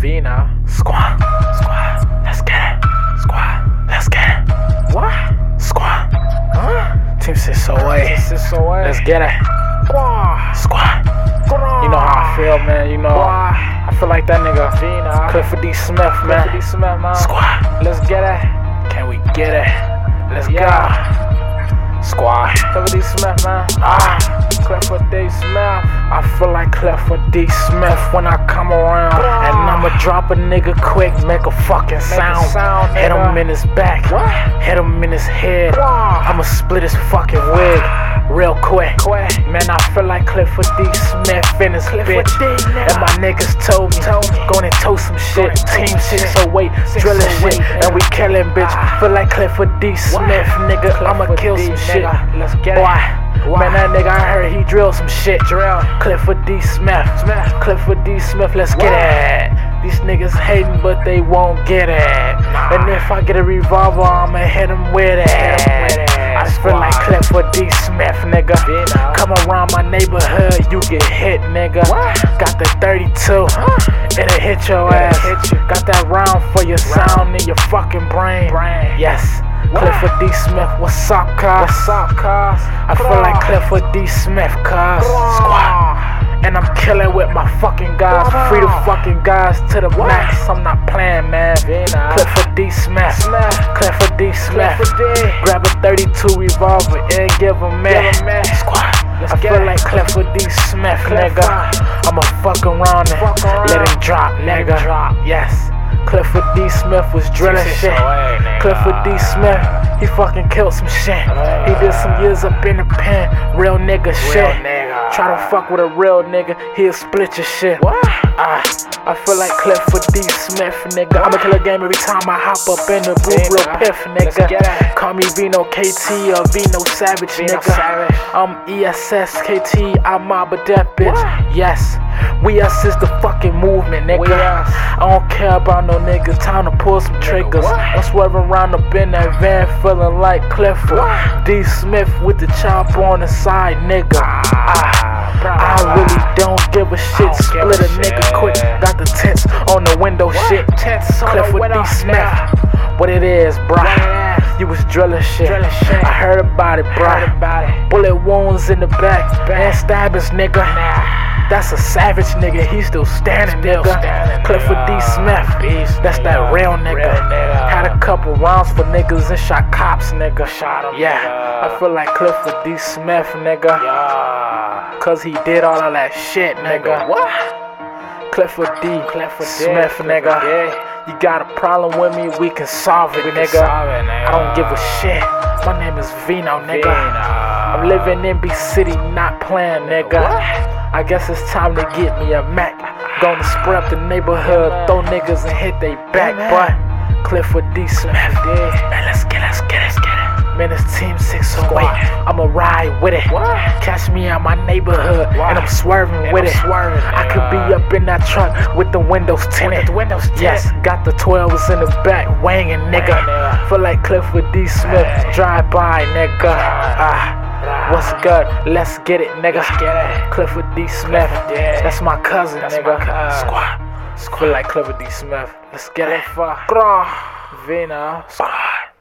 Vino. Squad. Let's get it. Squad. Let's get it. What? Squad. Team 608. 608. Let's get it. Squad. You know how I feel, man. You know, I feel like that nigga Vino. Clifford D. Smith, man. Clifford D. Smith, man. Squad. Let's get it. Can we get it? Let's go. Squad. Clifford D. Smith, man. Clifford D. Smith. I feel like Clifford D. Smith when I come around. And I'ma drop a nigga quick, make a fucking sound. Hit him in his back, hit him in his head. I'ma split his fucking wig real quick. Man, I feel like Clifford D. Smith in his bitch. And my niggas told me, go and toast some shit. Team 608, drilling shit, and we killing, bitch. Feel like Clifford D. Smith, nigga, I'ma kill some shit. Let's get it. Man, that nigga, I heard he drilled some shit. Clifford D. Smith. Clifford D. Smith, let's get it. These niggas hating, but they won't get it. And if I get a revolver, I'ma hit him with it. I feel like Clifford D. Smith, nigga. Come around my neighborhood, you get hit, nigga. Got the 32, it'll hit your ass. Got that round for your sound in your fucking brain. Yes. Clifford D. Smith, what's up, cuz? I feel like Clifford D. Smith, cuz. And I'm killing with my fucking guys. Free the fucking guys to the max. I'm not playing, man. Clifford D. Smith. Clifford D. Smith. Grab a 32 revolver and give him man. I feel like Clifford D. Smith, nigga. I'ma fuck around and let him drop, nigga. Yes. Clifford D. Smith was drilling shit. Clifford D. Smith, he fucking killed some shit. He did some years up in the pen, real nigga shit. Try to fuck with a real nigga, he'll split your shit. I feel like Clifford D. Smith, nigga. I'ma kill a game every time I hop up in the booth, real piff, nigga. Call me Vino KT or Vino Savage, nigga. I'm ESS KT, I'm Mob of Death, bitch. Yes, we us is the fucking movement, nigga. I don't care about no nigga, time to pull some triggers. I'm swerving around up in that van, feeling like Clifford D. Smith with the chop on the side, nigga. I really don't give a shit. Split a nigga quick, got the tents on the window, shit. Clifford D. Smith, what it is, bruh? You was drilling shit. I heard about it, bruh. Bullet wounds in the back, and stabbings, nigga. That's a savage nigga, he still standing, nigga. Clifford D. Smith, that's that real nigga. Had a couple rounds for niggas and shot cops, nigga. Yeah, I feel like Clifford D. Smith, nigga. Cause he did all of that shit, nigga. Clifford D. Smith, nigga. You got a problem with me, we can solve it, nigga. I don't give a shit. My name is Vino, nigga. I'm living in B City, not playing, nigga. I guess it's time to get me a Mac. Gonna spray up the neighborhood, throw niggas and hit they back, boy. Clifford D. Smith, man, let's get it. Man, it's Team 608, I'ma ride with it. Catch me out my neighborhood, and I'm swerving with it. I could be up in that truck with the windows tinted. Yes, got the 12s in the back, wanging, nigga. Feel like Clifford D. Smith, drive by, nigga. What's good? Let's get it, nigga. Clifford D. Smith, that's my cousin, nigga. Squad. Feel like Clifford D. Smith. Let's get it. Vino.